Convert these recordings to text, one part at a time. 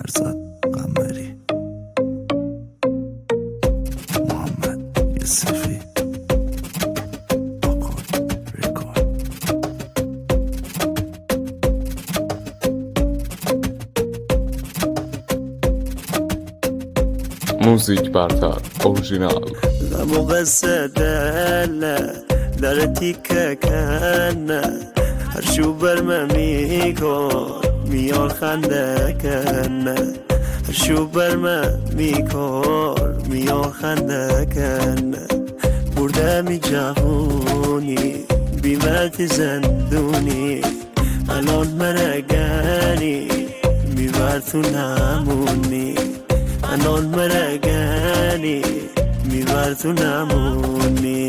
فرزاد قمری، محمد یوسفی، آقای رکورد. موزیک برتر اورجینال. غم و قصه دل در تیکه کنه، هر شو برمه میکن میار خنده کنه، هر شو برمه میکن میار خنده کنه. برده می جوونی بیمت زندونی، الان مرگنی میبر تو نمونی، الان مرگنی میبر تو نمونی.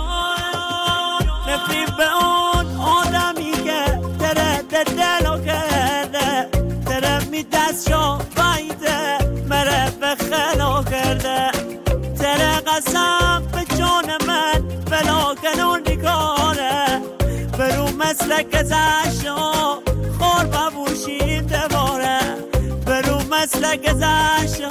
نفرین به اون آدمی که تره دلو کرده، تره می دست شو بایده مره به خلو کرده، تره قسم به جان من بلا کنون نگاره، برو مثل گذشت خور ببوشیم دواره، برو مثل گذشت